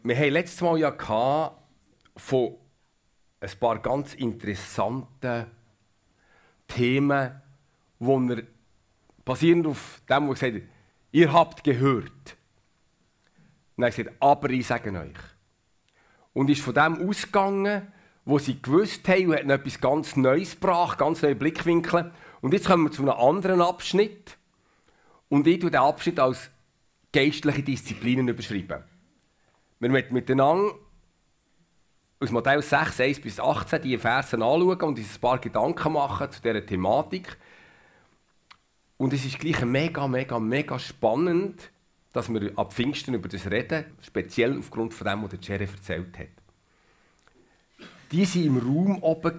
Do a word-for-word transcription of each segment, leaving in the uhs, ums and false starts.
Wir hatten letztes Mal ja von ein paar ganz interessanten Themen, wo wir basierend auf dem, was gesagt hat, ihr habt gehört. Und er hat gesagt, aber ich sage euch. Und ist von dem ausgegangen, wo sie gewusst haben und hat noch etwas ganz Neues gebracht, ganz neue Blickwinkel. Und jetzt kommen wir zu einem anderen Abschnitt. Und ich tue diesen Abschnitt als geistliche Disziplinen überschreiben. Wir möchten miteinander aus Matthäus sechs, eins bis achtzehn diese Verse anschauen und uns ein paar Gedanken machen zu dieser Thematik. Und es ist gleich mega, mega, mega spannend, dass wir ab Pfingsten über das reden, speziell aufgrund von dem, was der Jerry erzählt hat. Die waren im Raum oben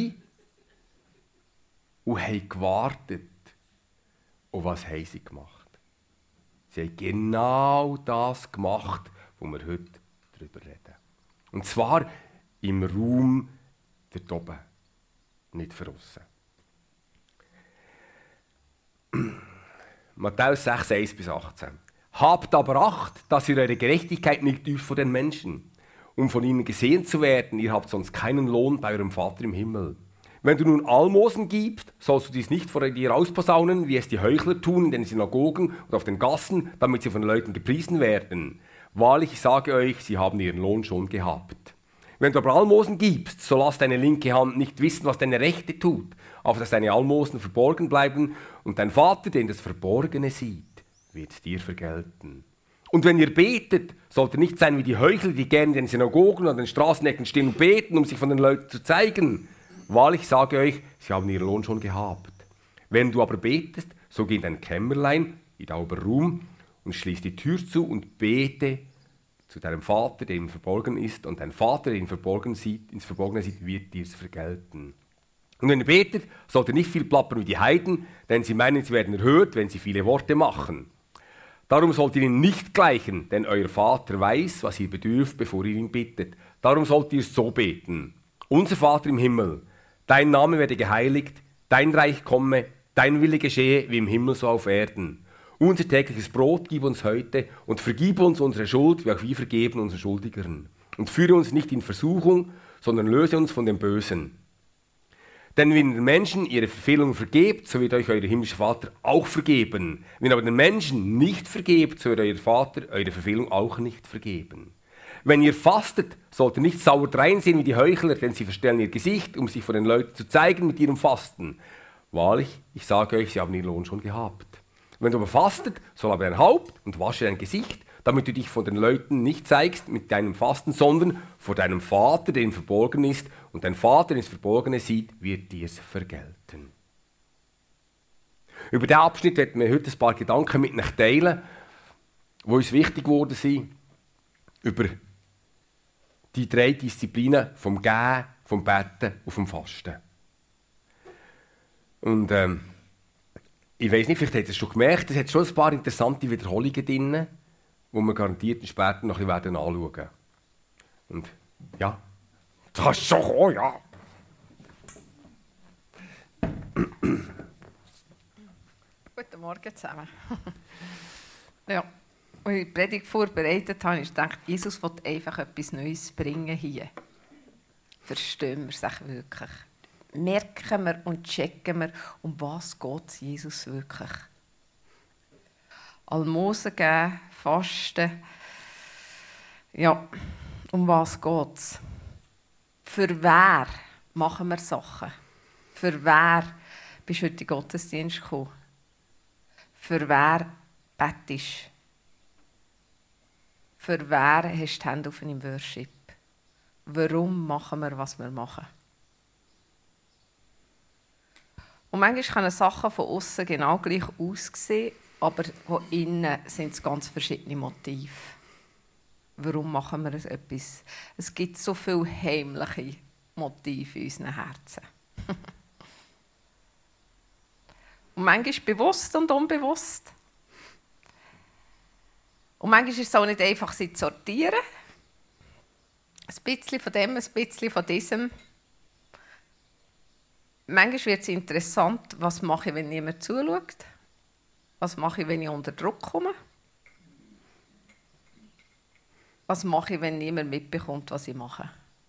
und haben gewartet. Und was haben sie gemacht? Sie haben genau das gemacht, wo wir heute darüber reden. Und zwar im Raum dort oben, nicht für aussen. Matthäus sechs, eins bis achtzehn. Habt aber Acht, dass ihr eure Gerechtigkeit nicht übt vor den Menschen, um von ihnen gesehen zu werden. Ihr habt sonst keinen Lohn bei eurem Vater im Himmel. Wenn du nun Almosen gibst, sollst du dies nicht vor dir ausposaunen, wie es die Heuchler tun in den Synagogen und auf den Gassen, damit sie von den Leuten gepriesen werden. Wahrlich, ich sage euch, sie haben ihren Lohn schon gehabt. Wenn du aber Almosen gibst, so lass deine linke Hand nicht wissen, was deine rechte tut, auf dass deine Almosen verborgen bleiben, und dein Vater, den das Verborgene sieht, wird dir vergelten. Und wenn ihr betet, sollt ihr nicht sein wie die Heuchler, die gerne in den Synagogen und an den Straßenecken stehen und beten, um sich von den Leuten zu zeigen. Wahrlich, ich sage euch, sie haben ihren Lohn schon gehabt. Wenn du aber betest, so geh in dein Kämmerlein, in dein Oberraum, und schließ die Tür zu und bete zu deinem Vater, der im Verborgenen ist, und dein Vater, der ihn Verborgen sieht, ins Verborgene sieht, wird dir es vergelten. Und wenn ihr betet, sollt ihr nicht viel plappern wie die Heiden, denn sie meinen, sie werden erhört, wenn sie viele Worte machen. Darum sollt ihr ihnen nicht gleichen, denn euer Vater weiß, was ihr bedürft, bevor ihr ihn bittet. Darum sollt ihr so beten. Unser Vater im Himmel, dein Name werde geheiligt, dein Reich komme, dein Wille geschehe, wie im Himmel so auf Erden. Unser tägliches Brot gib uns heute und vergib uns unsere Schuld, wie auch wir vergeben unseren Schuldigern. Und führe uns nicht in Versuchung, sondern löse uns von dem Bösen. Denn wenn ihr den Menschen ihre Verfehlungen vergebt, so wird euch euer himmlischer Vater auch vergeben. Wenn aber den Menschen nicht vergebt, so wird euer Vater eure Verfehlung auch nicht vergeben. Wenn ihr fastet, sollt ihr nicht sauer dreinsehen wie die Heuchler, denn sie verstellen ihr Gesicht, um sich vor den Leuten zu zeigen mit ihrem Fasten. Wahrlich, ich sage euch, sie haben ihren Lohn schon gehabt. Wenn du aber fastet, so habe dein Haupt und wasche dein Gesicht, damit du dich vor den Leuten nicht zeigst mit deinem Fasten, sondern vor deinem Vater, der im Verborgenen ist, und dein Vater, der ins Verborgene sieht, wird dir es vergelten. Über diesen Abschnitt werden wir heute ein paar Gedanken mit euch teilen, die uns wichtig geworden sind, über die drei Disziplinen vom Geben, vom Beten und vom Fasten. Und ähm, ich weiss nicht, vielleicht habt ihr es schon gemerkt, es hat schon ein paar interessante Wiederholungen drin, die wir garantiert später noch ein bisschen anschauen werden. Und ja, das ist schon kommen, ja. Guten Morgen zusammen. Ja, als ich die Predigt vorbereitet habe, habe ich gedacht, Jesus will einfach etwas Neues bringen hier. Verstehen wir es wirklich? Merken wir und checken wir, um was geht es Jesus wirklich? Almosen geben, Fasten. Ja, um was geht es? Für wer machen wir Sachen? Für wer bist du heute in den Gottesdienst gekommen? Für wer bettest du? Für wer hast du die Hände auf im Worship? Warum machen wir, was wir machen? Und manchmal können Sachen von außen genau gleich aussehen, aber von innen sind es ganz verschiedene Motive. Warum machen wir etwas? Es gibt so viele heimliche Motive in unseren Herzen. Und manchmal bewusst und unbewusst. Und manchmal ist es auch nicht einfach, sie zu sortieren. Ein bisschen von dem, ein bisschen von diesem. Manchmal wird es interessant, was mache ich, wenn niemand zuschaut? Was mache ich, wenn ich unter Druck komme? Was mache ich, wenn niemand mitbekommt, was ich mache?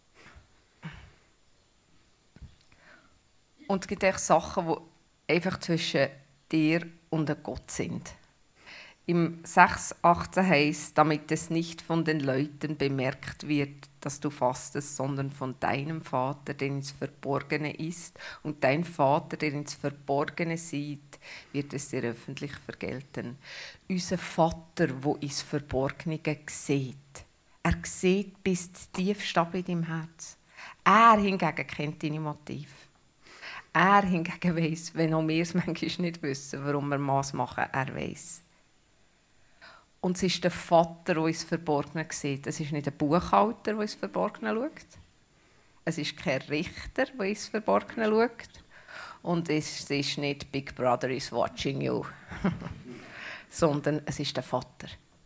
Und es gibt echt Sachen, die einfach zwischen dir und Gott sind. Im sechs achtzehn heisst, damit es nicht von den Leuten bemerkt wird, dass du fastest, sondern von deinem Vater, der ins Verborgene ist. Und dein Vater, der ins Verborgene sieht, wird es dir öffentlich vergelten. Unser Vater, der ins Verborgene sieht, er sieht bis tiefst ab in deinem Herz. Er hingegen kennt deine Motive. Er hingegen weiss, wenn auch wir es manchmal nicht wissen, warum wir Mass machen, er weiss. Und es ist der Vater, der ins Verborgene sieht. Es ist nicht ein Buchhalter, der ins Verborgene schaut. Es ist kein Richter, der ins Verborgene schaut. Und es ist nicht Big Brother is watching you. Sondern es ist der Vater.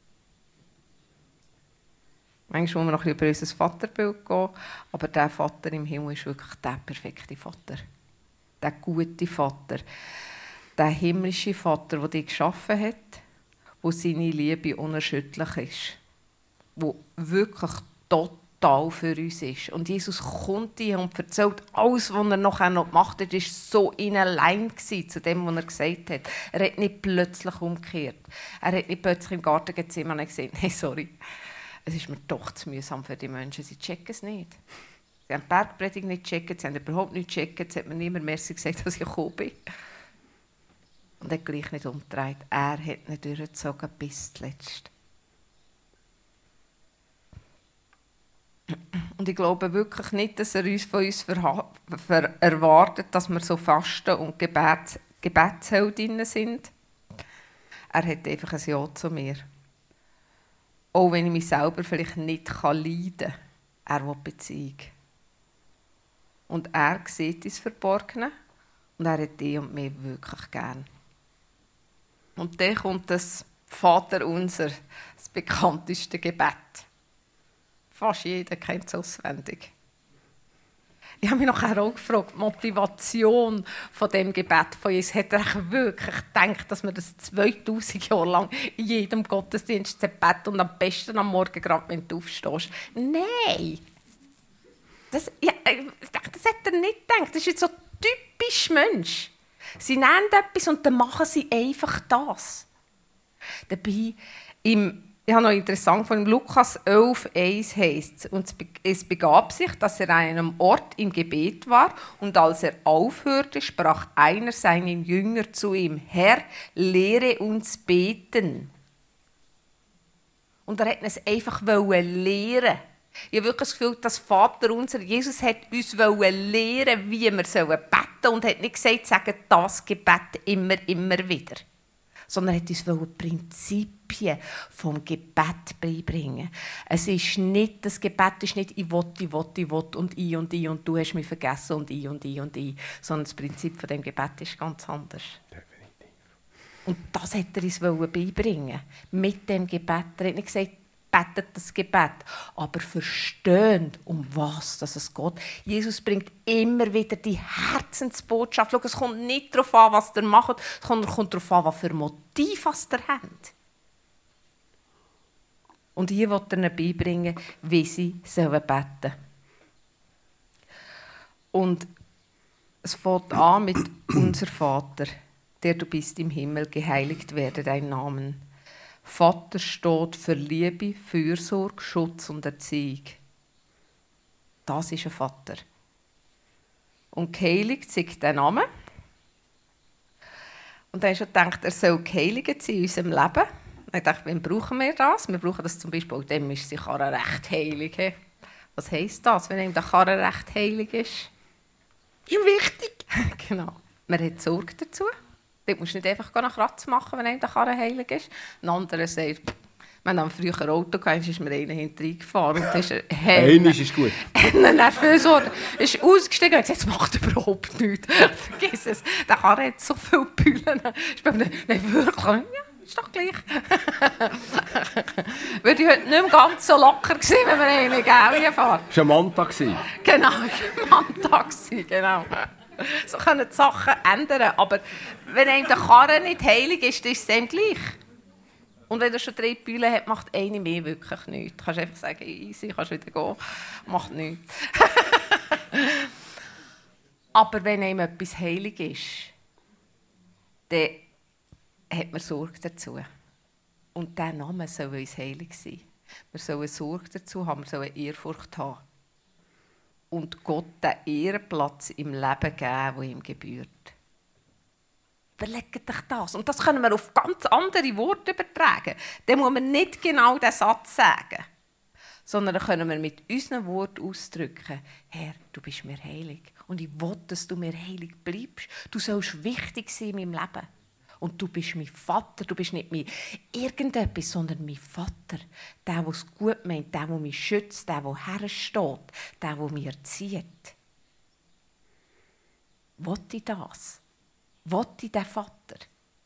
Manchmal muss man noch ein bisschen über unser Vaterbild gehen, aber der Vater im Himmel ist wirklich der perfekte Vater. Der gute Vater. Der himmlische Vater, der dich geschaffen hat, wo seine Liebe unerschütterlich ist, wo wirklich total für uns ist. Und Jesus kommt hier und erzählt alles, was er noch gemacht hat, ist so in allein gewesen, zu dem, was er gesagt hat. Er hat nicht plötzlich umgekehrt. Er hat nicht plötzlich im Gartenzimmer gesagt, nein, sorry, es ist mir doch zu mühsam für die Menschen, sie checken es nicht. Sie haben die Bergpredigt nicht gecheckt, sie haben überhaupt nicht gecheckt, es hat mir niemand mehr gesagt, dass ich gekommen bin. Und er hat gleich nicht umgedreht. Er hat nicht durchgezogen bis zuletzt. Und ich glaube wirklich nicht, dass er uns von uns verha- ver- erwartet, dass wir so Fasten und Gebets- Gebetsheldinnen sind. Er hat einfach ein Ja zu mir. Auch wenn ich mich selber vielleicht nicht leiden kann, er will Beziehung. Und er sieht ins Verborgene und er hat dich und mich wirklich gern. Und dann kommt das Vaterunser, das bekannteste Gebet. Fast jeder kennt es auswendig. Ich habe mich nachher auch gefragt, die Motivation von dem Gebet von Jesus. Hat er wirklich gedacht, dass man das zweitausend Jahre lang in jedem Gottesdienst beten und am besten am Morgen gerade, wenn du aufstehst? Nein! Das, ja, ich dachte, das hat er nicht gedacht. Das ist jetzt so typisch Mensch. Sie nehmen etwas und dann machen sie einfach das. Dabei, im, ich habe noch interessant von Lukas elf eins heisst, und es begab sich, dass er an einem Ort im Gebet war, und als er aufhörte, sprach einer seiner Jünger zu ihm: Herr, lehre uns beten. Und er wollte es einfach lehren. Ich habe wirklich das Gefühl, dass Vater unser, Jesus hat uns lehren, wie wir beten sollen. Und hat nicht gesagt, sagen das Gebet immer, immer wieder. Sondern er hat uns Prinzipien vom Gebet beibringen. Es ist nicht, das Gebet ist nicht «Ich will, ich will, ich will» und «Ich und ich» und «Du hast mich vergessen» und «Ich und ich» und «Ich». Sondern das Prinzip von dem Gebet ist ganz anders. Definitiv. Und das hat er uns beibringen. Mit dem Gebet. Er hat nicht gesagt, betet das Gebet, aber verstehend, um was dass es geht. Jesus bringt immer wieder die Herzensbotschaft. Schau, es kommt nicht darauf an, was ihr macht, es kommt darauf an, was für Motiv ihr habt. Und hier will er ihnen beibringen, wie sie beten sollen. Und es fängt an mit «Unser Vater, der du bist im Himmel, geheiligt werde dein Name». Vater steht für Liebe, Fürsorge, Schutz und Erziehung. Das ist ein Vater. Und geheiligt sagt der Name. Und dann habe ich schon gedacht, er soll geheiligt sein in unserem Leben. Und ich dachte, wann brauchen wir das? Wir brauchen das zum Beispiel, dem ist die Karre recht heilig. Was heisst das, wenn ihm der Karre recht heilig ist? Ja, wichtig. Genau. Man hat Sorge dazu. Du musst nicht einfach nach Ratz machen, wenn einem der Karre heilig ist. Ein anderer sagt, wenn am früher Auto kam, ist mir einer hinterher gefahren. Und ist er, hey, Einmal ist gut. Dann ist ausgestiegen und gesagt, das macht überhaupt nichts. Vergiss es. Der Karre hat so viele Bühlen. Ich bin nicht, nein, wirklich. Ja, ist doch gleich. Würde ich heute nicht mehr ganz so locker gewesen, wenn wir einen Gäuien fahren. Es war ein Montag. Genau, es war ein Montag, genau. So können die Sachen ändern. Aber wenn einem der Karren nicht heilig ist, dann ist es ihm gleich. Und wenn er schon drei Bühlen hat, macht eine mehr wirklich nichts. Du kannst einfach sagen, easy, kannst wieder gehen. Macht nichts. Aber wenn einem etwas heilig ist, dann hat man Sorge dazu. Und dieser Name soll uns heilig sein. Wir sollen Sorge dazu haben, wir sollen Ehrfurcht haben. Und Gott den Ehrenplatz im Leben geben, der ihm gebührt. Überlegt euch das. Und das können wir auf ganz andere Worte übertragen. Dann muss man nicht genau diesen Satz sagen, sondern dann können wir mit unseren Worten ausdrücken, Herr, du bist mir heilig. Und ich will, dass du mir heilig bleibst. Du sollst wichtig sein in meinem Leben. Und du bist mein Vater, du bist nicht mein irgendetwas, sondern mein Vater. Der, der es gut meint, der, der mich schützt, der, der hersteht, der, der mich erzieht. Will ich das? Will ich diesen Vater?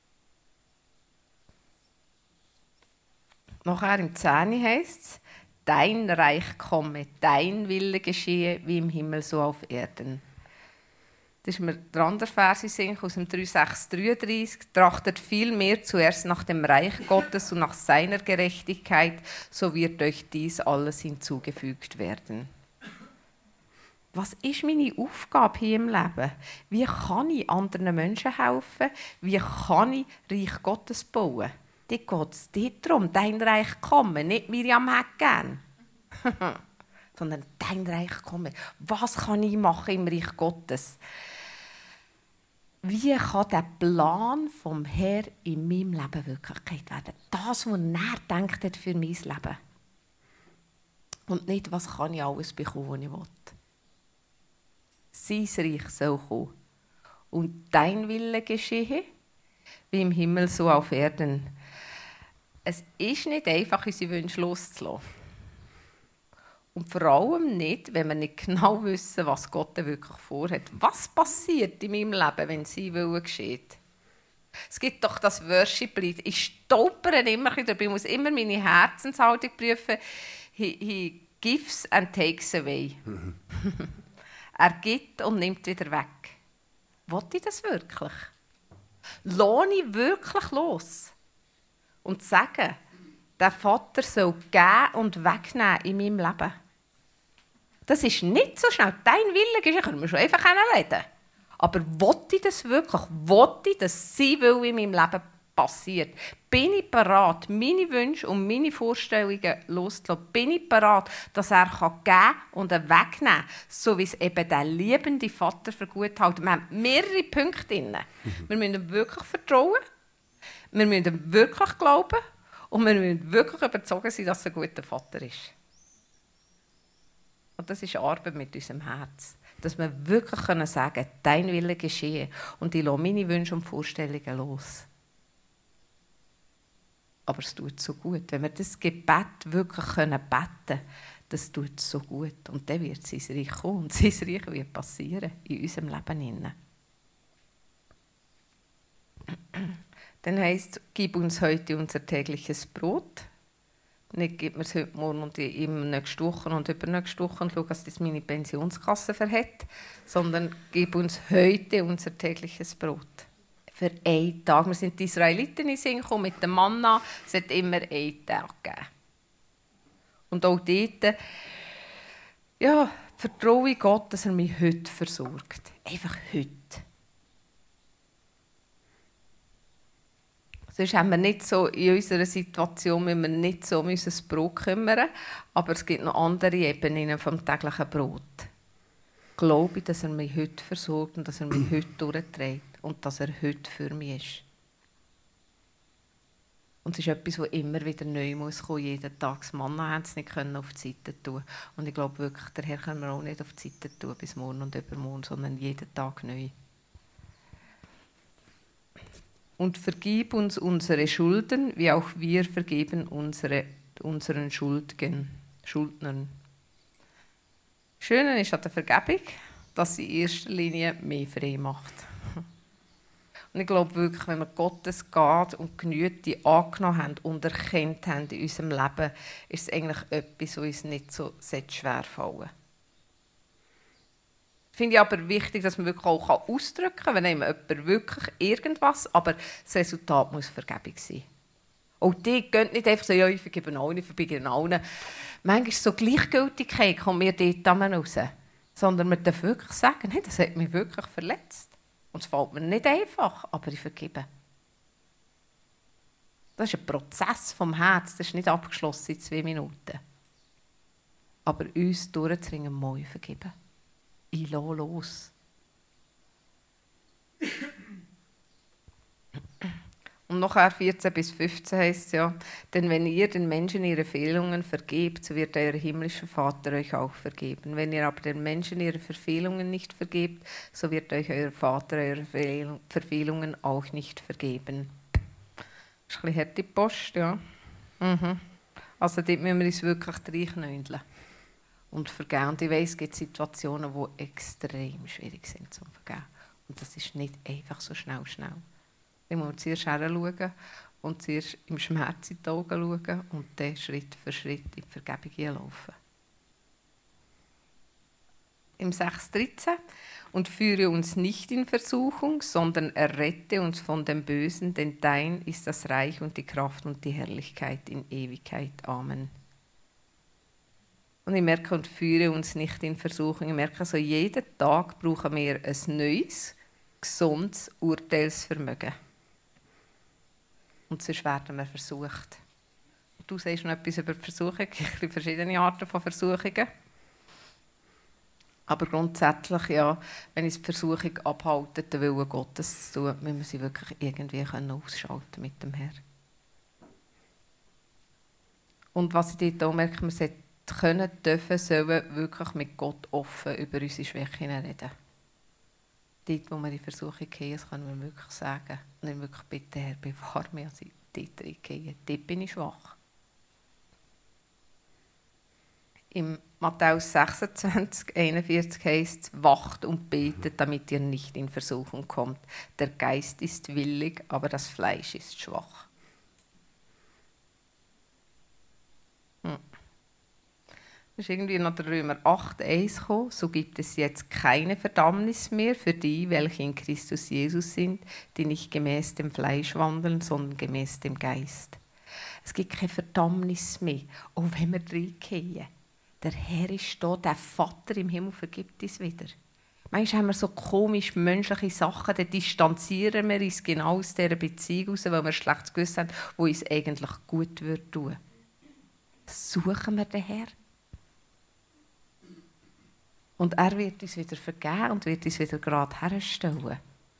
Nachher im zehn heisst es, dein Reich komme, dein Wille geschehe, wie im Himmel, so auf Erden. Das ist mir der andere Vers aus dem drei sechs dreiunddreißig. Trachtet vielmehr zuerst nach dem Reich Gottes und nach seiner Gerechtigkeit, so wird euch dies alles hinzugefügt werden. Was ist meine Aufgabe hier im Leben? Wie kann ich anderen Menschen helfen? Wie kann ich Reich Gottes bauen? Da geht es dir darum, dein Reich komme, nicht Miriam hätte gern. Sondern dein Reich komme. Was kann ich machen im Reich Gottes? Wie kann der Plan vom Herrn in meinem Leben Wirklichkeit werden? Das, was er denkt hat für mein Leben. Und nicht, was kann ich alles bekommen, was ich will. Sein Reich soll kommen. Und dein Wille geschehe, wie im Himmel, so auf Erden. Es ist nicht einfach, unsere Wünsche loszulassen. Und vor allem nicht, wenn wir nicht genau wissen, was Gott wirklich vorhat. Was passiert in meinem Leben, wenn sein Wille geschieht? Es gibt doch das Worship-Lied. Ich stolpere immer wieder dabei, ich muss immer meine Herzenshaltung prüfen. He, he gives and takes away. Mhm. Er gibt und nimmt wieder weg. Will ich das wirklich? Lohne ich wirklich los? Und sagen, der Vater soll geben und wegnehmen in meinem Leben. Das ist nicht so schnell. Dein Wille ist, können wir schon einfach reden. Aber will ich das wirklich? Will ich, dass sein Wille in meinem Leben passiert? Bin ich bereit, meine Wünsche und meine Vorstellungen loszulassen? Bin ich bereit, dass er geben kann und wegnehmen kann, so wie es eben der liebende Vater für gut hält? Wir haben mehrere Punkte drin. Wir müssen ihm wirklich vertrauen. Wir müssen ihm wirklich glauben. Und wir müssen wirklich überzeugt sein, dass er ein guter Vater ist. Und das ist Arbeit mit unserem Herz. Dass wir wirklich sagen können, dein Wille geschehe. Und ich lasse meine Wünsche und Vorstellungen los. Aber es tut so gut. Wenn wir das Gebet wirklich beten können, das tut so gut. Und dann wird sein Reich kommen. Und sein Reich wird passieren in unserem Leben. Dann heisst es, gib uns heute unser tägliches Brot. Nicht gib mir es heute Morgen und immer nächste Woche und übernächste Woche und schau, dass das meine Pensionskasse verhält, sondern gib uns heute unser tägliches Brot. Für einen Tag. Wir sind die Israeliten in Sinn gekommen mit dem Manna. Es hat immer einen Tag gegeben. Und auch dort, ja, vertraue ich Gott, dass er mich heute versorgt. Einfach heute. Sonst haben wir nicht so in unserer Situation, müssen wir nicht so um unser Brot kümmern, aber es gibt noch andere Ebenen vom täglichen Brot. Glaube ich, dass er mich heute versorgt und dass er mich heute durchträgt und dass er heute für mich ist. Und es ist etwas, das immer wieder neu muss kommen. Jeden Tag das Manna haben sie nicht auf die Seite tun. Und ich glaube wirklich, der Herr können wir auch nicht auf die Seite tun bis morgen und übermorgen, sondern jeden Tag neu. Und vergib uns unsere Schulden, wie auch wir vergeben unsere, unseren Schuldgen, Schuldnern. Das Schöne ist an der Vergebung, dass sie in erster Linie mehr frei macht. Und ich glaube wirklich, wenn wir Gottes Gnade und Güte angenommen haben und erkannt haben in unserem Leben, ist es eigentlich etwas, was uns nicht so schwer fallen. Finde ich aber wichtig, dass man wirklich auch ausdrücken kann, wenn jemand wirklich irgendwas, aber das Resultat muss Vergebung sein. Auch die gehen nicht einfach so, ja, ich vergebe allen, ich vergebe allen. Manchmal ist so Gleichgültigkeit, kommt mir dort raus. Sondern man darf wirklich sagen, hey, das hat mich wirklich verletzt. Und es fällt mir nicht einfach, aber ich vergebe. Das ist ein Prozess vom Herz, das ist nicht abgeschlossen in zwei Minuten. Aber uns durchzuringen, mal vergeben. Ich lasse los. Und nachher vierzehn bis fünfzehn heisst es ja, denn wenn ihr den Menschen ihre Fehlungen vergebt, so wird euer himmlischer Vater euch auch vergeben. Wenn ihr aber den Menschen ihre Verfehlungen nicht vergebt, so wird euch euer Vater eure Verfehlungen auch nicht vergeben. Das ist ein bisschen harte Post, ja. Mhm. Also dort müssen wir uns wirklich reinknündeln und vergeben. Und ich weiss, es gibt Situationen, die extrem schwierig sind zu vergeben. Und das ist nicht einfach so schnell, schnell. Ich muss zuerst hinschauen und zuerst im Schmerz in die Augen schauen und dann Schritt für Schritt in die Vergebung laufen. Im sechs dreizehn und führe uns nicht in Versuchung, sondern errette uns von dem Bösen, denn dein ist das Reich und die Kraft und die Herrlichkeit in Ewigkeit. Amen. Und ich merke, und führe uns nicht in Versuchung. Ich merke, also jeden Tag brauchen wir ein neues, gesundes Urteilsvermögen. Und sonst werden wir versucht. Du sagst noch etwas über die Versuchung. Es gibt verschiedene Arten von Versuchungen. Aber grundsätzlich, ja, wenn uns die Versuchung abhalten, den Willen Gottes zu tun, müssen wir sie wirklich irgendwie ausschalten mit dem Herrn. Und was ich dort auch merke, wir sollten können, dürfen, sollen wirklich mit Gott offen über unsere Schwächen reden. Dort, wo wir in Versuchung gehen, das können wir wirklich sagen. Und ich wirklich bitte, Herr, bewahre mich, als ich dort reingehe. Dort bin ich schwach. Im Matthäus sechsundzwanzig, einundvierzig heisst es, wacht und betet, damit ihr nicht in Versuchung kommt. Der Geist ist willig, aber das Fleisch ist schwach. Hm. Es ist irgendwie noch der Römer acht eins gekommen. So gibt es jetzt keine Verdammnis mehr für die, welche in Christus Jesus sind, die nicht gemäß dem Fleisch wandeln, sondern gemäß dem Geist. Es gibt keine Verdammnis mehr, auch wenn wir reingehen. Der Herr ist da, der Vater im Himmel vergibt uns wieder. Manchmal haben wir so komisch menschliche Sachen, dann distanzieren wir uns genau aus dieser Beziehung raus, weil wir ein schlechtes Gewissen haben, wo uns eigentlich gut tun würde. Suchen wir den Herrn. Und er wird uns wieder vergeben und wird uns wieder gerade herstellen.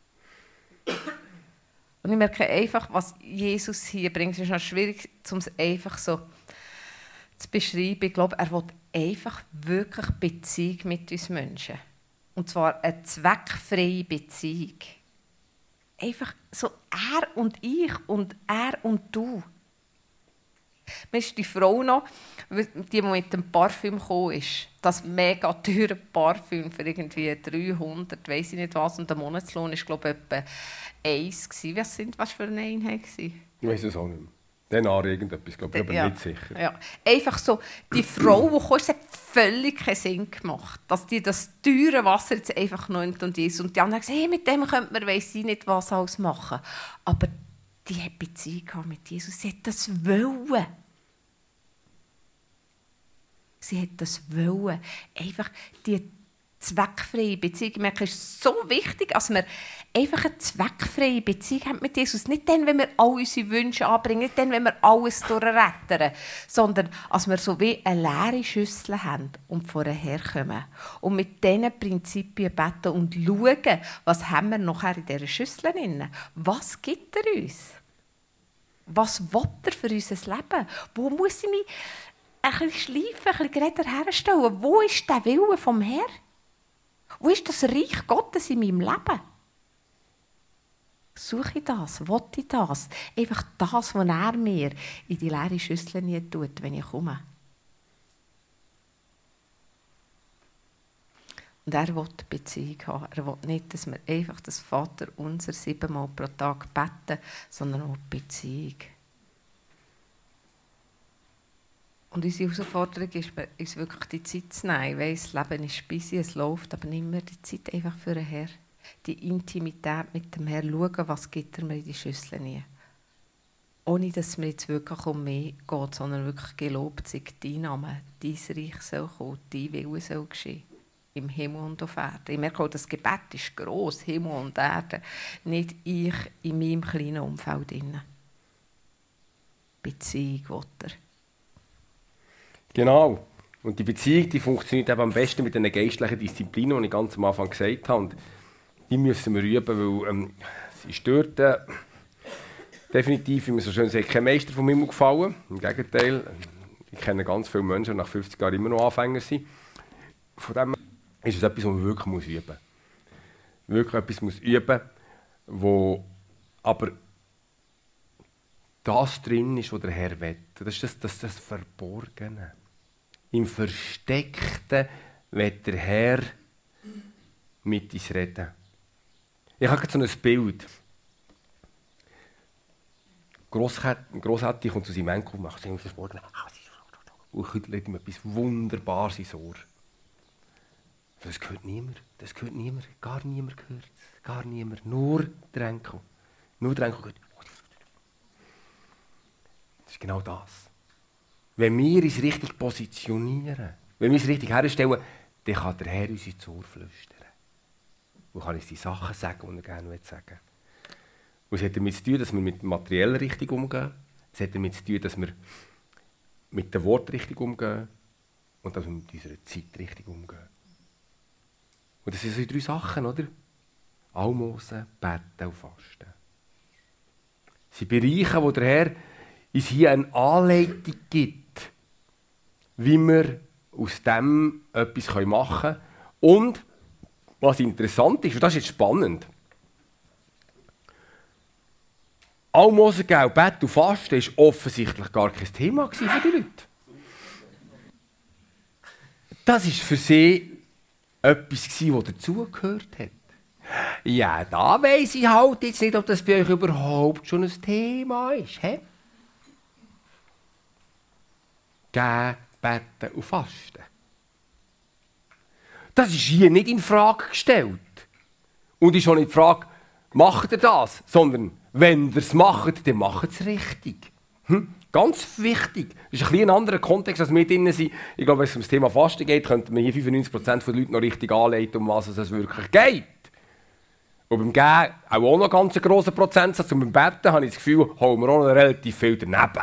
Und ich merke einfach, was Jesus hier bringt, es ist noch schwierig, um es einfach so zu beschreiben. Ich glaube, er will einfach wirklich Beziehung mit uns Menschen. Und zwar eine zweckfreie Beziehung. Einfach so er und ich und er und du. Mir ist die Frau noch, die, die mit dem Parfüm gekommen ist, das mega teure Parfüm für irgendwie dreihundert, weiss ich nicht was, und der Monatslohn war, glaube ich, etwa eins. Was sind was für eine Einheit? Ich weiss es auch nicht mehr. Denar irgendetwas, glaube ich, aber ja, nicht sicher. Ja. Einfach so, die Frau, die kam, hat völlig keinen Sinn gemacht, dass die das teure Wasser jetzt einfach nimmt und isst. Und die anderen haben gesagt, hey, mit dem könnte man weiss ich nicht was alles machen. Aber die hat Beziehung mit Jesus. Sie hat das wollen. Sie hat das wollen. Einfach die zweckfreie Beziehung. Ich merke, es ist so wichtig, dass wir einfach eine zweckfreie Beziehung haben mit Jesus. Nicht dann, wenn wir all unsere Wünsche anbringen, nicht dann, wenn wir alles durchrettern, sondern dass wir so wie eine leere Schüssel haben und vorher herkommen. Und mit diesen Prinzipien beten und schauen, was haben wir nachher in dieser Schüssel drin? Was gibt er uns? Was will er für unser Leben? Wo muss ich mich ein bisschen schleifen, ein bisschen gerechter herstellen? Wo ist der Wille vom Herrn? Wo ist das Reich Gottes in meinem Leben? Suche ich das? Will ich das? Einfach das, was er mir in die leere Schüssel nie tut, wenn ich komme. Und er will Beziehung haben. Er will nicht, dass wir einfach das Vaterunser siebenmal pro Tag beten, sondern auch Beziehung. Und unsere Herausforderung ist, uns wirklich die Zeit zu nehmen. Ich weiss, das Leben ist busy, es läuft, aber nimm mir die Zeit einfach für den Herrn. Die Intimität mit dem Herrn. Schauen, was gibt er mir in die Schüssel nie. ohne dass es mir jetzt wirklich um mich geht, sondern wirklich gelobt sei dein Name, dein Reich soll kommen, dein Wille soll geschehen, im Himmel und auf Erden. Ich merke auch, das Gebet ist gross, Himmel und Erde, nicht ich in meinem kleinen Umfeld. Beziehung will er. Genau. Und die Beziehung, die funktioniert eben am besten mit den geistlichen Disziplinen, die ich ganz am Anfang gesagt habe. Und die müssen wir üben, weil ähm, sie stört äh, definitiv, wie man so schön sagt, kein Meister vom Himmel gefallen. Im Gegenteil, ich kenne ganz viele Menschen, die nach fünfzig Jahren immer noch Anfänger sind. Von dem ist es etwas, was man wirklich muss üben muss. Wirklich etwas muss üben, wo aber das drin ist, was der Herr will. Das ist das, das, das Verborgene. Im Versteckten will der Herr mit uns reden. Ich habe jetzt so ein Bild. Grossvater kommt zu seinem Enkel und macht ihm verborgen. Und küttelt ihm etwas Wunderbares ins Ohr. Das gehört niemand. Das gehört niemand. Gar niemand gehört es. Gar niemand. Nur der Enkel. Nur der Enkel gehört. Das ist genau das. Wenn wir uns richtig positionieren, wenn wir uns richtig herstellen, dann kann der Herr uns ins Ohr flüstern. Und kann uns die Sachen sagen, die er gerne sagen will. Und es hat damit zu tun, dass wir mit dem Materiellen richtig umgehen. Es hat damit zu tun, dass wir mit dem Wort richtig umgehen. Und dass wir mit unserer Zeit richtig umgehen. Und das sind so drei Sachen, oder? Almosen, Beten und Fasten. Das sind Bereiche, wo der Herr uns hier eine Anleitung gibt, wie wir aus dem etwas machen können. Und was interessant ist, und das ist jetzt spannend, Almosen geben, Beten und Fasten war offensichtlich gar kein Thema für die Leute. Das war für sie etwas, was dazugehört hat. Ja, da weiss ich halt jetzt nicht, ob das bei euch überhaupt schon ein Thema ist. He? Geben, Beten und Fasten. Das ist hier nicht in Frage gestellt. Und ist auch nicht die Frage, macht ihr das? Sondern, wenn ihr es macht, dann macht es richtig. Hm? Ganz wichtig. Das ist ein bisschen ein anderer Kontext, als wir drin sind. Ich glaube, wenn es um das Thema Fasten geht, könnte man hier fünfundneunzig Prozent der Leute noch richtig anleiten, um was es wirklich geht. Und beim Geben auch noch ganz einen grossen Prozentsatz. Und beim Betten habe ich das Gefühl, holen wir auch noch relativ viel daneben.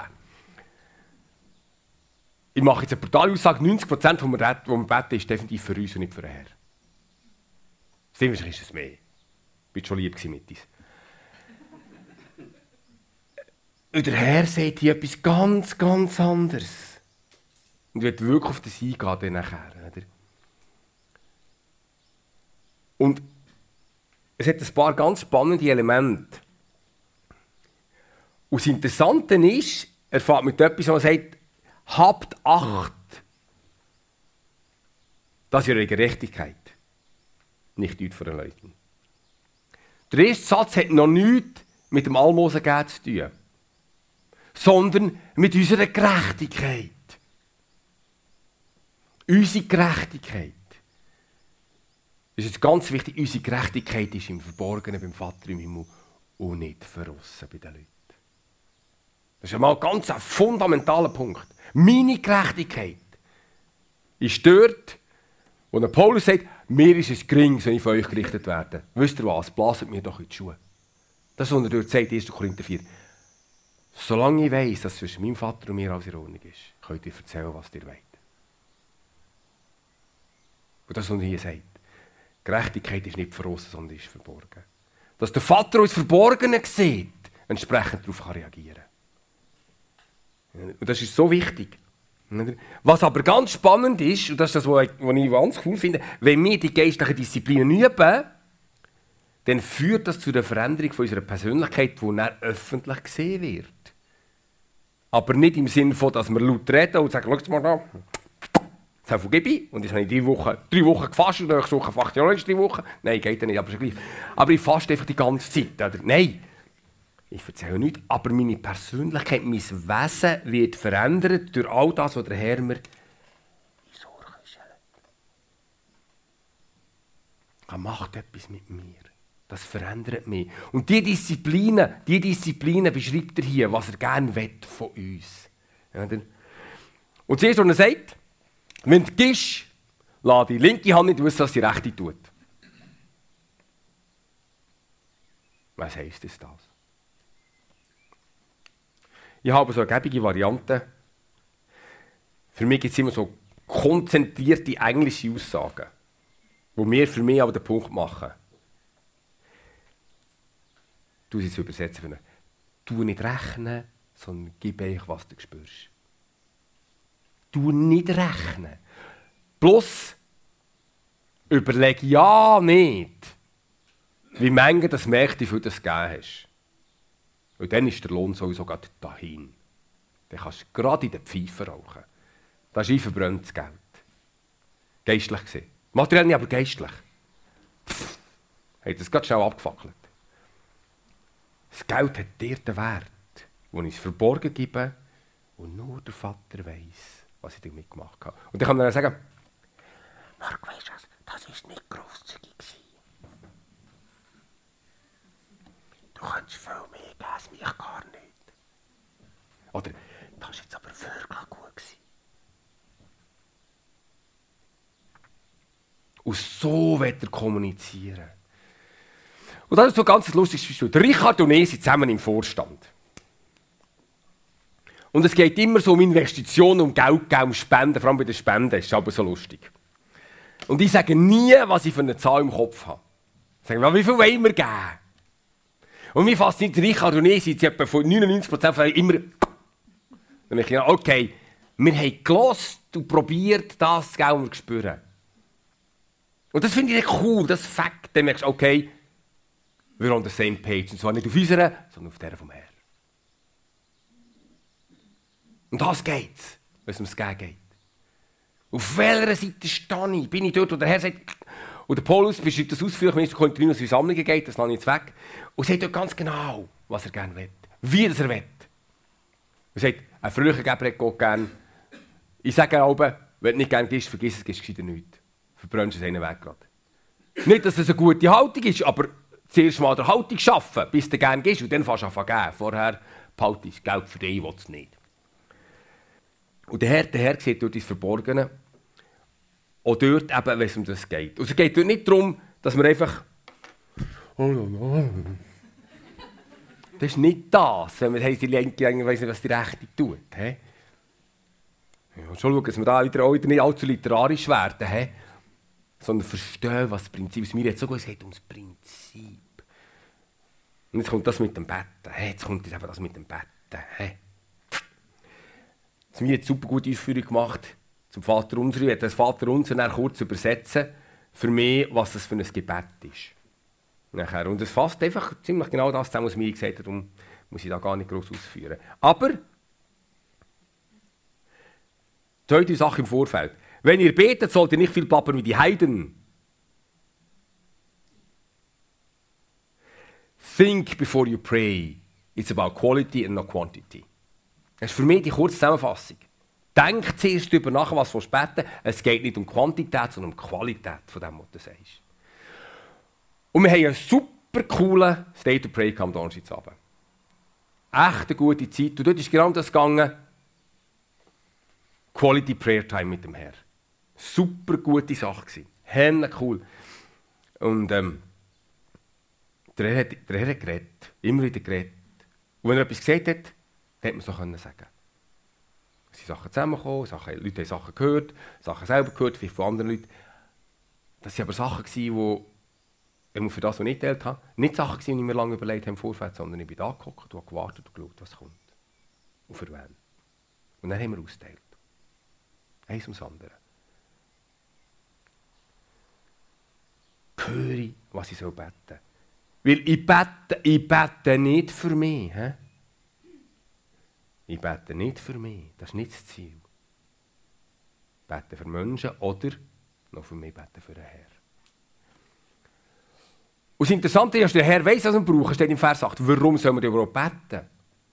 Ich mache jetzt eine brutale Aussage, neunzig Prozent, wo wir beten, ist definitiv für uns und nicht für den Herrn. Wahrscheinlich ist es mehr. Ich war schon lieb mit uns. Und der Herr sagt hier etwas ganz, ganz anderes. Und wird wirklich auf das eingehen dann nachher. Oder? Und es hat ein paar ganz spannende Elemente. Und das Interessante ist, er fährt mit etwas, was er sagt, habt Acht, dass ihr eure Gerechtigkeit nicht tut von den Leuten. Der erste Satz hat noch nichts mit dem Almosengeben zu tun, sondern mit unserer Gerechtigkeit. Unsere Gerechtigkeit. Das ist jetzt ganz wichtig, unsere Gerechtigkeit ist im Verborgenen beim Vater im Himmel und nicht verrissen bei den Leuten. Das ist einmal ganz ein fundamentaler Punkt. Meine Gerechtigkeit ist dort, wo der Paulus sagt, mir ist es gering, wenn ich von euch gerichtet werde. Wisst ihr was? Blaset mir doch in die Schuhe. Das ist, was er dort sagt, erster Korinther vier. Solange ich weiss, dass es zwischen meinem Vater und mir alles in Ordnung ist, könnt ihr erzählen, was ihr wollt. Und das ist, was er hier sagt. Gerechtigkeit ist nicht verrissen, sondern ist verborgen. Dass der Vater uns Verborgene sieht, entsprechend darauf reagieren kann. Und das ist so wichtig. Was aber ganz spannend ist, und das ist das, was ich ganz cool finde, wenn wir die geistlichen Disziplinen üben, dann führt das zu der Veränderung von unserer Persönlichkeit, die dann öffentlich gesehen wird. Aber nicht im Sinne von, dass wir laut reden und sagen, schau mal da, das vergebe ich. Und jetzt habe ich drei Wochen, drei Wochen gefastet, und nächste Woche faste ich auch noch drei Wochen. Nein, geht ja nicht, aber ist gleich. Aber ich faste einfach die ganze Zeit. Oder? Nein. Ich erzähle nichts, aber meine Persönlichkeit, mein Wesen wird verändert durch all das, was der Herr mir ins Ohr stellt. Er macht etwas mit mir. Das verändert mich. Und diese Disziplinen, die Disziplinen beschreibt er hier, was er gerne will von uns. Ja, und zuerst, was er sagt, wenn du gehst, lass die linke Hand nicht wissen, was die rechte tut. Was heisst das? Ich habe so eine gäbige Variante. Für mich gibt es immer so konzentrierte englische Aussagen, die mir für mich aber den Punkt machen. Du sie zu übersetzen für ihn. Du nicht rechnen, sondern gib euch, was du spürst. Du nicht rechnen. Bloß überleg ja nicht, wie Menge das Mächte für das gegeben hast. Und dann ist der Lohn sowieso gerade dahin. Dann kannst du gerade in den Pfeifen rauchen. Das ist ein verbranntes Geld. Geistlich gesehen. Materiell nicht, aber geistlich. Pff, hat das ganz schnell abgefackelt. Das Geld hat dir den Wert, den ich es verborgen gebe und nur der Vater weiss, was ich damit gemacht habe. Und dann kann man dann sagen, Marc, weisst du was, das war nicht grosszügig. Du kannst viel mehr geben, als mich gar nicht. Oder, das war jetzt aber wirklich gut gewesen. Und so wird er kommunizieren. Und das ist so ein ganz lustiges Beispiel. Der Richard und ich sind zusammen im Vorstand. Und es geht immer so um Investitionen, um Geld geben, um Spenden, vor allem bei den Spenden. Das ist aber so lustig. Und ich sage nie, was ich für eine Zahl im Kopf habe. Ich sage, wie viel wollen wir geben? Und mir fasziniert, Richard und ich sind etwa von neunundneunzig Prozent immer. Dann ich gedacht, okay, wir haben gehört und probiert, das zu geben, was wir spüren. Und das finde ich cool, das Fakt. Dann merkst du, okay, we're on the same page. Und zwar nicht auf unserer, sondern auf der vom Herrn. Und das geht's, wenn es ums Gehen geht. Auf welcher Seite stehe ich? Bin ich dort, wo der Herr sagt, und der Paulus beschreibt das ausführlich, wenn es zu Korinthos in Sammlungen geht, das lasse ich jetzt weg. Und sagt dort ganz genau, was er gerne will. Wie das er will. Er sagt, ein früher Geber hat Gott gerne. Ich sage auch, wenn du nicht gerne gibst, vergiss es, gibst gescheiter nichts. Verbrennst es einen Weg gerade. Nicht, dass es eine gute Haltung ist, aber zuerst mal der Haltung schaffen, bis du gerne gibst und dann fängst du an zu geben. Vorher behaltest du Geld für dich, was es nicht. Und der Herr, der Herr sieht dort ins Verborgene. Auch dort eben, wenn es um das geht. Und es geht dort nicht darum, dass wir einfach... Das ist nicht das, wenn man heisst, die Linke weiss nicht, was die Rechte tut. He? Ja, schon schauen, dass wir da wieder, auch wieder nicht allzu literarisch werden, he? Sondern verstehen, was das Prinzip ist. Mir jetzt so gut, es geht ums Prinzip. Und jetzt kommt das mit dem Betten. He? Jetzt kommt eben das mit dem Betten. He? Jetzt mir jetzt super gute Ausführung gemacht zum Vater Unser. Ich werde das Vater Unser dann kurz übersetzen, für mich, was das für ein Gebet ist. Nachher. Und es fasst einfach ziemlich genau das zusammen, was mir gesagt hat, darum muss ich da gar nicht groß ausführen. Aber, zweite Sache im Vorfeld. Wenn ihr betet, sollt ihr nicht viel plappern wie die Heiden. Think before you pray. It's about quality and not quantity. Das ist für mich die kurze Zusammenfassung. Denk zuerst darüber nach, was du beten. Es geht nicht um Quantität, sondern um Qualität von dem, was du sagst. Und wir haben einen super coolen State of Prayer am Donnerstagabend. Echt eine gute Zeit. Und dort ist genau das gegangen. Quality Prayer Time mit dem Herrn. Super gute Sache gewesen. Henne cool. Und ähm, der Herr, hat, der Herr hat geredet. Immer wieder geredet. Und wenn er etwas gesagt hat, dann hat man so können sagen. Es sind Sachen zusammengekommen, Sachen, Leute haben Sachen gehört, Sachen selber gehört, wie von anderen Leuten. Das waren aber Sachen, die, ich für das, was ich geteilt habe, nicht Sachen, die ich mir lange überlegt habe im Vorfeld, sondern ich bin da geguckt und gewartet und geschaut, was kommt. Und für wen. Und dann haben wir ausgeteilt. Eins ums andere. Höre, was ich so beten. Weil ich bete, ich bete nicht für mich. He? Ich bete nicht für mich. Das ist nicht das Ziel. Ich bete für Menschen oder noch für mich bete für den Herr. Und das Interessante ist, dass der Herr weiss, was wir brauchen, steht im Vers acht. Warum sollen wir überhaupt beten?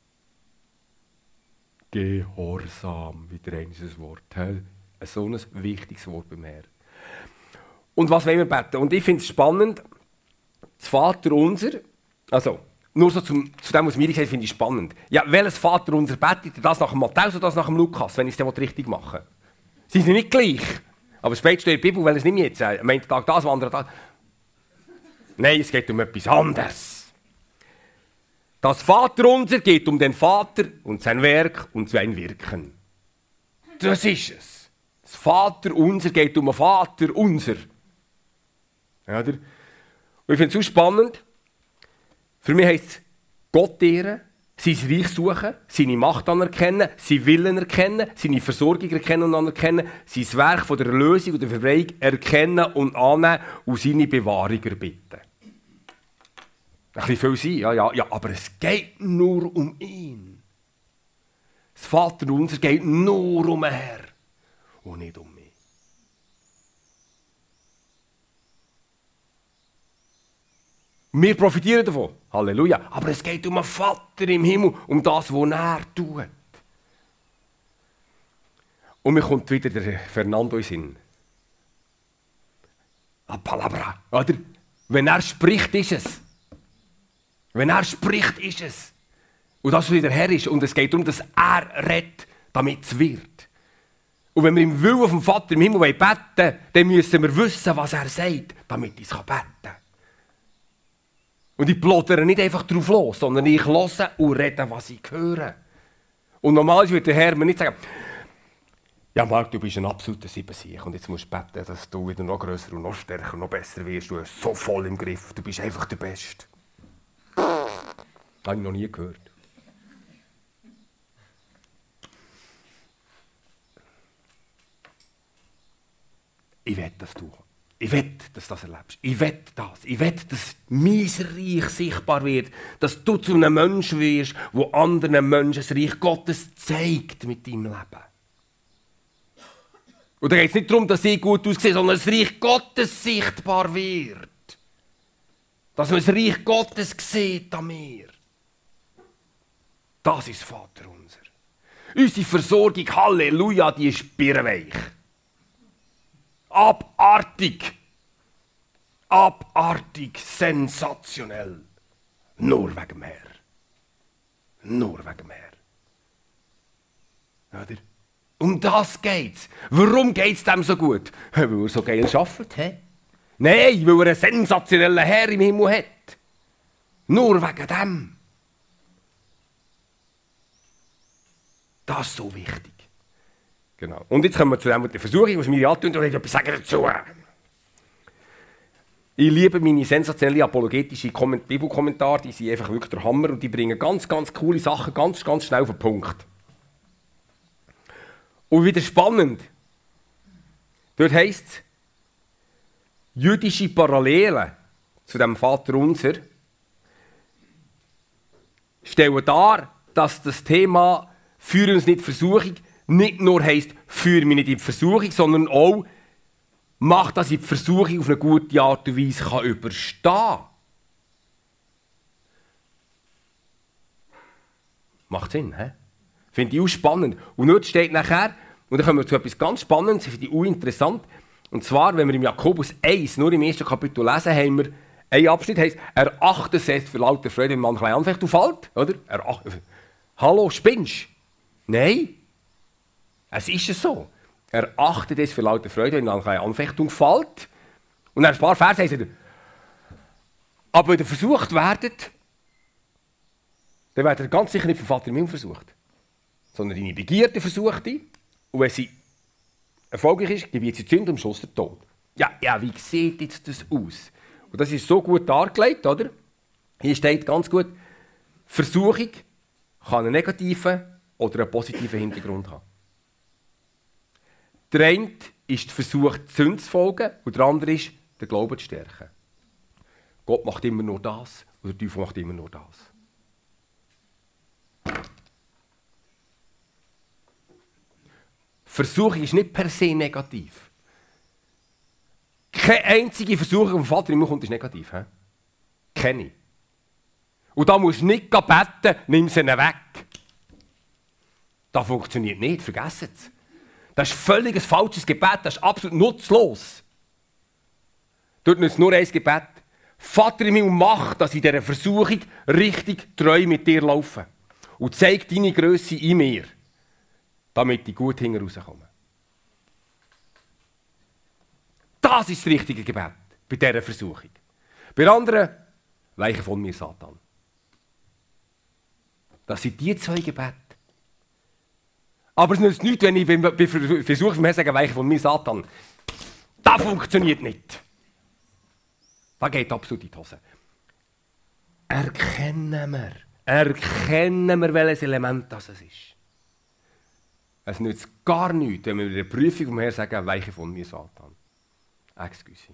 Gehorsam, wieder ein Wort. Ein so ein wichtiges Wort beim Herrn. Und was wollen wir beten? Und ich finde es spannend, das Vaterunser, also nur so zum, zu dem, was mir gesagt finde ich spannend. Ja, welches Vaterunser betet, das nach dem Matthäus oder das nach dem Lukas, wenn ich es dann richtig machen will? Sie sind nicht gleich. Aber später steht in der Bibel, weil es nicht mehr jetzt am einen Tag das, am anderen Tag. Nein, es geht um etwas anderes. Das Vaterunser geht um den Vater und sein Werk und sein Wirken. Das ist es. Das Vaterunser geht um den Vater unser. Ja, und ich finde es so spannend. Für mich heisst es Gott ehren, sein Reich suchen, seine Macht anerkennen, seinen Willen erkennen, seine Versorgung erkennen und anerkennen, sein Werk von der Erlösung und der Befreiung erkennen und annehmen und seine Bewahrung erbitten. Ein bisschen viel sein, ja, ja, ja, aber es geht nur um ihn. Das Vaterunser geht nur um den Herr und nicht um mich. Wir profitieren davon. Halleluja. Aber es geht um einen Vater im Himmel, um das, was er tut. Und mir kommt wieder der Fernando in den Sinn. La Palabra. Oder? Wenn er spricht, ist es. Wenn er spricht, ist es. Und das wieder Herr ist. Und es geht darum, dass er redet, damit es wird. Und wenn wir im Willen vom Vater im Himmel beten wollen, dann müssen wir wissen, was er sagt, damit ich es beten kann. Und ich plottere nicht einfach drauf los, sondern ich höre und rede, was ich höre. Und normalerweise wird der Herr mir nicht sagen, ja Marc, du bist ein absoluter Siebensieg und jetzt musst du beten, dass du wieder noch grösser und noch stärker und noch besser wirst. Du hast so voll im Griff, du bist einfach der Beste. Das habe ich noch nie gehört. Ich will, dass du Ich will, dass du das erlebst. Ich will das. Ich will, dass mein Reich sichtbar wird. Dass du zu einem Menschen wirst, der anderen Menschen das Reich Gottes zeigt mit deinem Leben. Und da geht es nicht darum, dass ich gut aussehe, sondern dass das Reich Gottes sichtbar wird. Dass man das Reich Gottes sieht an mir. Das ist Vater unser. Unsere Versorgung, Halleluja, die ist birrenweich. Abartig. Abartig, sensationell. Nur wegen dem Herr. Nur wegen dem Herr. Oder? Um das geht's. Warum geht's dem so gut? Weil er so geil arbeitet. He? Nein, weil er einen sensationellen Herr im Himmel hat. Nur wegen dem. Das ist so wichtig. Genau. Und jetzt kommen wir zu dem, der Versuchung, was mir antun, und ich etwas sagen dazu. Ich liebe meine sensationellen apologetischen Bibelkommentare, die sind einfach wirklich der Hammer und die bringen ganz, ganz coole Sachen ganz, ganz schnell auf den Punkt. Und wieder spannend. Dort heisst es, jüdische Parallelen zu dem Vaterunser stellen dar, dass das Thema «Führe uns nicht in Versuchung» nicht nur heisst, führe mich nicht in die Versuchung, sondern auch, mach, dass ich die Versuchung auf eine gute Art und Weise kann überstehen kann. Macht Sinn, hä? Finde ich auch spannend. Und dort steht nachher, und dann kommen wir zu etwas ganz Spannendes, finde ich auch interessant, und zwar, wenn wir im Jakobus eins, nur im ersten Kapitel lesen, haben wir einen Abschnitt, heisst, erachte es für lauter Freude, wenn man ein anfängt und fällt, oder? Erachte. Hallo, spinnst? Nein. Es ist es so. Er achtet es für lauter Freude, wenn dann eine Anfechtung fällt. Und nach ein paar Verse heißt er, aber wenn ihr versucht werdet, dann werdet ihr ganz sicher nicht vom Vater im Himmel versucht. Sondern deine Begierde versucht dich. Und wenn sie erfolgreich ist, gebiert sie Sünde und am Schluss der Tod. Ja, ja, wie sieht jetzt das aus? Und das ist so gut dargelegt, oder? Hier steht ganz gut, Versuchung kann einen negativen oder einen positiven Hintergrund haben. Der eine ist versucht, die Sünde zu folgen, und der andere ist, den Glauben zu stärken. Gott macht immer nur das, und der Teufel macht immer nur das. Versuchung ist nicht per se negativ. Keine einzige Versuchung, die vom Vater im Himmel kommt, ist negativ. He? Keine. Und da musst du nicht beten, nimm sie weg. Das funktioniert nicht, vergessen es. Das ist völlig ein falsches Gebet, das ist absolut nutzlos. Dort nützt nur ein Gebet. Vater im Himmel, mach, dass ich dieser Versuchung richtig treu mit dir laufe. Und zeig deine Grösse in mir, damit ich gut hinten rauskomme. Das ist das richtige Gebet bei dieser Versuchung. Bei anderen, weiche von mir, Satan. Das sind die zwei Gebete. Aber es nützt nichts, wenn ich bei Versuch vom Herrn sage, weiche von mir, Satan. Das funktioniert nicht. Das geht absolut in die Hose. Erkennen wir, erkennen wir, welches Element das ist. Es nützt gar nichts, wenn wir in der Prüfung vom Herrn sagen, weiche von mir, Satan. Excuse.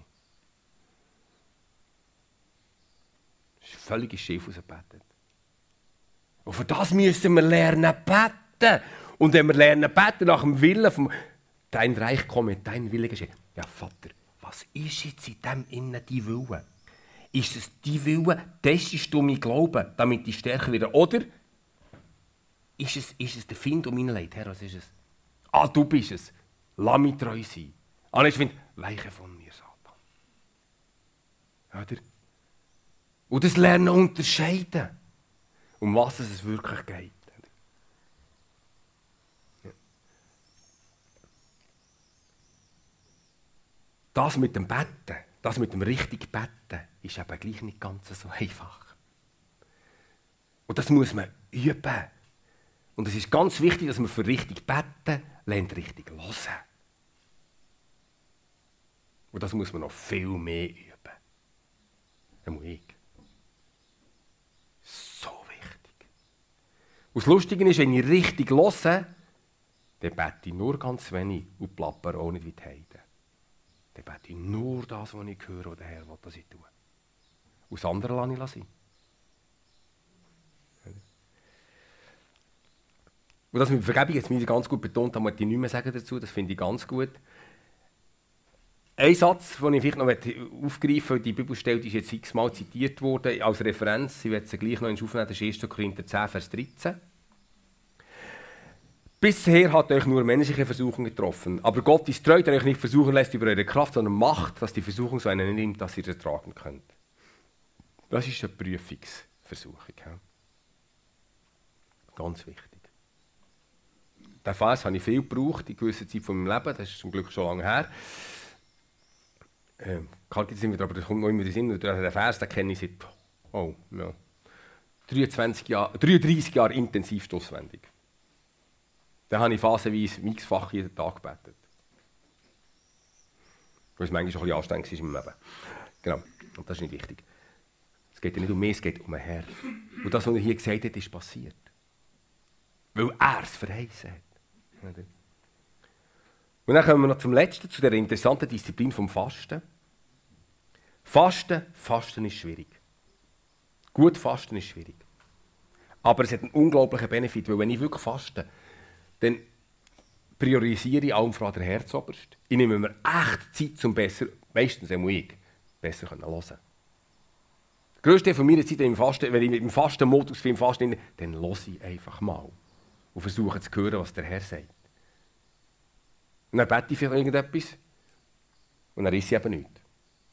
Das ist völlig schief rausgebetet. Und für das müssen wir lernen beten. Und wenn wir lernen beten nach dem Willen vom dein Reich komme, dein Wille geschehe. Ja, Vater, was ist jetzt in dem innen dein Wille? Ist es dein Wille, testest du mein Glauben, damit ich stärker werde? Oder ist es, ist es der Find um mein Leid? Herr, was ist es? Ah, du bist es. Lass mich treu sein. Ah, ich finde, weiche von mir, Satan. Oder? Und das Lernen unterscheiden, um was es wirklich geht. Ja. Das mit dem Betten, das mit dem richtigen Betten, ist eben gleich nicht ganz so einfach. Und das muss man üben. Und es ist ganz wichtig, dass man für richtig beten lernt, richtig hören. Und das muss man noch viel mehr üben. Das muss ich. So wichtig. Und das Lustige ist, wenn ich richtig höre, dann bete ich nur ganz wenig und plapper auch nicht wie die Heiden. Dann bete ich nur das, was ich höre, was der Herr will, dass ich tue. Und das andere lasse ich sein. Und das mit Vergebung jetzt mir ganz gut betont, da muss ich nichts mehr sagen dazu, das finde ich ganz gut. Ein Satz, den ich vielleicht noch aufgreifen möchte, die Bibelstelle ist jetzt x-mal zitiert worden, als Referenz, ich werde sie gleich noch aufnehmen, das ist erster Korinther zehn, Vers dreizehn. Bisher hat euch nur menschliche Versuchung getroffen, aber Gott ist treu, der euch nicht versuchen lässt über eure Kraft, sondern macht, dass die Versuchung so einen nimmt, dass ihr es ertragen könnt. Das ist eine Prüfungsversuchung. Ja? Ganz wichtig. Diesen Vers habe ich viel gebraucht in gewisser Zeit von meinem Leben, das ist zum Glück schon lange her. Ähm, kalt jetzt wieder, aber das kommt noch immer in den Sinn. Den Vers, den kenne ich seit oh, ja, dreiundzwanzig Jahr, dreiunddreissig Jahre intensiv auswendig. Dann habe ich phasenweise x-fach jeden Tag gebetet. Weil es manchmal schon ein bisschen anstrengend ist in meinem Leben. Genau, und das ist nicht wichtig. Es geht ja nicht um mich, es geht um den Herrn. Und das, was er hier gesagt hat, ist passiert. Weil er es verheißen hat. Und dann kommen wir noch zum Letzten, zu der interessanten Disziplin vom Fasten. Fasten, Fasten ist schwierig. Gut Fasten ist schwierig. Aber es hat einen unglaublichen Benefit, weil wenn ich wirklich faste, dann priorisiere ich allem vor den Herr zuoberst. Ich nehme mir echt Zeit, um besser, meistens auch ich, besser zu hören. Der grösste Teil von meiner Zeit, wenn ich, Fasten, wenn ich im Fastenmodus bin, im Fasten, dann höre ich einfach mal und versuche zu hören, was der Herr sagt. Und dann bete ich für irgendetwas und dann ist ich eben nichts.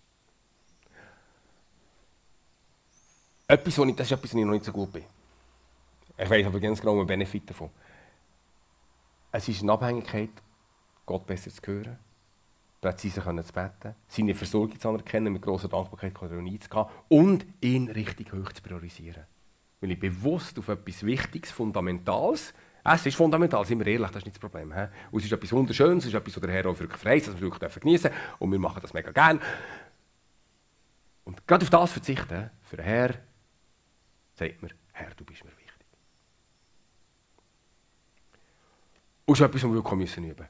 Etwas, ich, das ist etwas, wo ich noch nicht so gut bin. Ich weiss aber ganz genau den Benefit davon. Es ist eine Abhängigkeit, Gott besser zu hören, präzise zu beten, seine Versorgung zu anerkennen, mit grosser Dankbarkeit zu gehen und ihn richtig hoch zu priorisieren. Weil ich bewusst auf etwas Wichtiges, Fundamentales, es ist fundamental, sind wir ehrlich, das ist nicht das Problem. He? Und es ist etwas Wunderschönes, es ist etwas, was der Herr auch wirklich verheißt, das wir wirklich genießen dürfen und wir machen das mega gern. Und gerade auf das verzichten, für den Herr, sagt mir, Herr, du bist mir wichtig. Und es ist etwas, was wir wirklich üben müssen.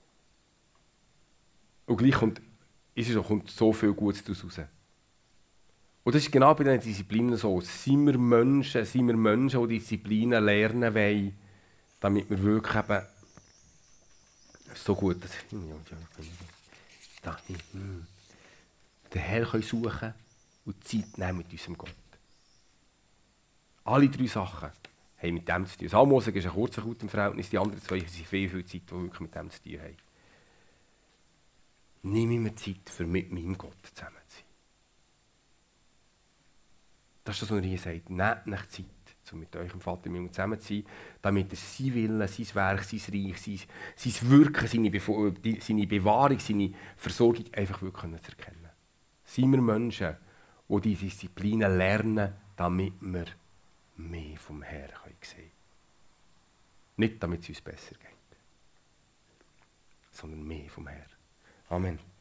Und gleich kommt, ist es auch, kommt so viel Gutes daraus raus. Und das ist genau bei diesen Disziplinen so. Sind wir Menschen, sind wir Menschen, die Disziplinen lernen wollen, damit wir wirklich eben so gut das, da, den Herr können suchen und Zeit nehmen mit unserem Gott. Alle drei Sachen haben mit dem zu tun. Das Almosen ist ein kurzer Gut im Verhältnis, die anderen zwei sind viel, viel Zeit, die wirklich mit dem zu tun haben. Nimm mir Zeit, für mit meinem Gott zusammen zu sein. Das ist das, was er hier sagt. Nehmt nicht Zeit, um mit eurem Vater im Himmel zusammen zu sein, damit er sein Willen, sein Werk, sein Reich, sein, sein Wirken, seine, Befo die, seine Bewahrung, seine Versorgung einfach wirklich zu erkennen. Seien wir Menschen, die diese Disziplinen lernen, damit wir mehr vom Herrn sehen können. Nicht, damit es uns besser geht, sondern mehr vom Herrn. Amen.